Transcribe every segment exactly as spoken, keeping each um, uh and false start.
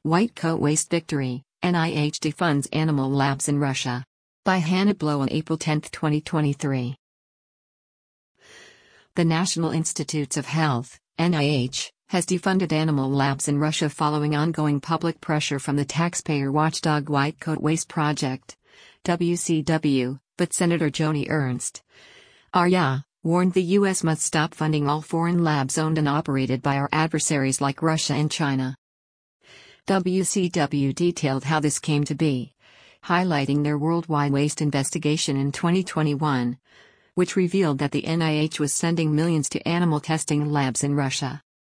White Coat Waste Victory, N I H defunds animal labs in Russia. By Hannah Blow on April tenth, twenty twenty-three. The National Institutes of Health, N I H, has defunded animal labs in Russia following ongoing public pressure from the taxpayer watchdog White Coat Waste Project, W C W, but Senator Joni Ernst, R Y, warned the U S must stop funding all foreign labs owned and operated by our adversaries like Russia and China. W C W detailed how this came to be, highlighting their worldwide waste investigation in twenty twenty-one, which revealed that the N I H was sending millions to animal testing labs in Russia.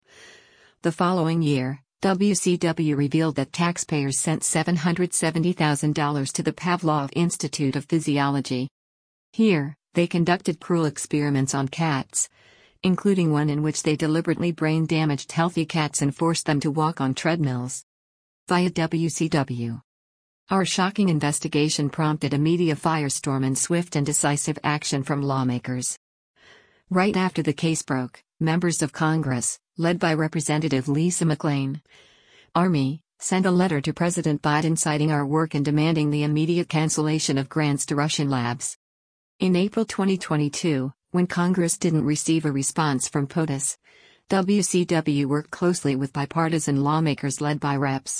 The following year, W C W revealed that taxpayers sent seven hundred seventy thousand dollars to the Pavlov Institute of Physiology. Here, they conducted cruel experiments on cats, including one in which they deliberately brain-damaged healthy cats and forced them to walk on treadmills. Via W C W. Our shocking investigation prompted a media firestorm and swift and decisive action from lawmakers. Right after the case broke, members of Congress, led by Representative Lisa McClain, Army, sent a letter to President Biden citing our work and demanding the immediate cancellation of grants to Russian labs. In April twenty twenty-two, when Congress didn't receive a response from POTUS, W C W worked closely with bipartisan lawmakers led by Reps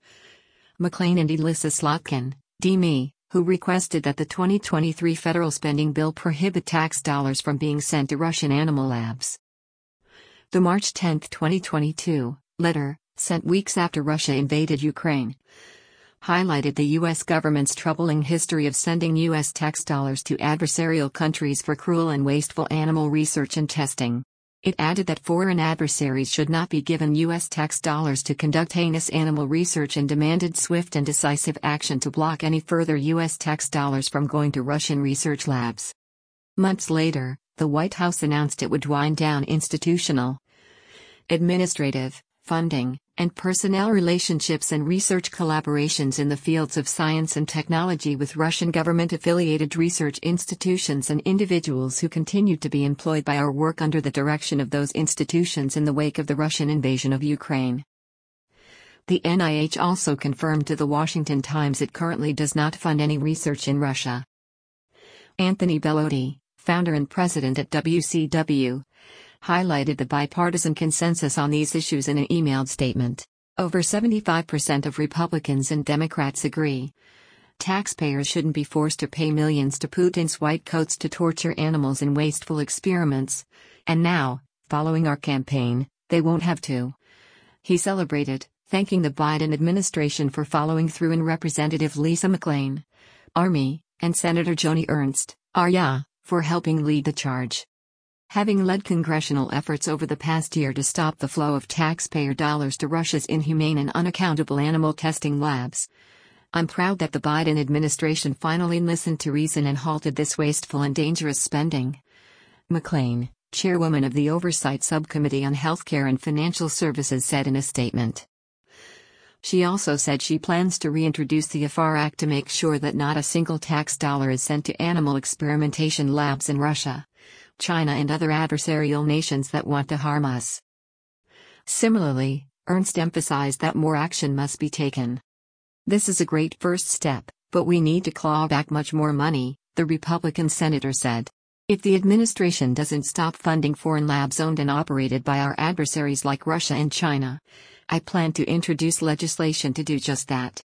McClain and Elissa Slotkin, D M E, who requested that the twenty twenty-three federal spending bill prohibit tax dollars from being sent to Russian animal labs. The March tenth, twenty twenty-two, letter, sent weeks after Russia invaded Ukraine, highlighted the U S government's troubling history of sending U S tax dollars to adversarial countries for cruel and wasteful animal research and testing. It added that foreign adversaries should not be given U S tax dollars to conduct heinous animal research and demanded swift and decisive action to block any further U S tax dollars from going to Russian research labs. Months later, the White House announced it would wind down institutional, administrative, funding, and personnel relationships and research collaborations in the fields of science and technology with Russian government-affiliated research institutions and individuals who continued to be employed by our work under the direction of those institutions in the wake of the Russian invasion of Ukraine. The N I H also confirmed to the Washington Times it currently does not fund any research in Russia. Anthony Bellotti, founder and president at W C W, highlighted the bipartisan consensus on these issues in an emailed statement. Over seventy-five percent of Republicans and Democrats agree. Taxpayers shouldn't be forced to pay millions to Putin's white coats to torture animals in wasteful experiments. And now, following our campaign, they won't have to. He celebrated, thanking the Biden administration for following through and Representative Lisa McClain, Army, and Senator Joni Ernst, R Y, for helping lead the charge. Having led congressional efforts over the past year to stop the flow of taxpayer dollars to Russia's inhumane and unaccountable animal testing labs, I'm proud that the Biden administration finally listened to reason and halted this wasteful and dangerous spending. McClain, chairwoman of the Oversight Subcommittee on Healthcare and Financial Services, said in a statement. She also said she plans to reintroduce the A F A R Act to make sure that not a single tax dollar is sent to animal experimentation labs in Russia, China and other adversarial nations that want to harm us. Similarly, Ernst emphasized that more action must be taken. This is a great first step, but we need to claw back much more money, the Republican senator said. If the administration doesn't stop funding foreign labs owned and operated by our adversaries like Russia and China, I plan to introduce legislation to do just that.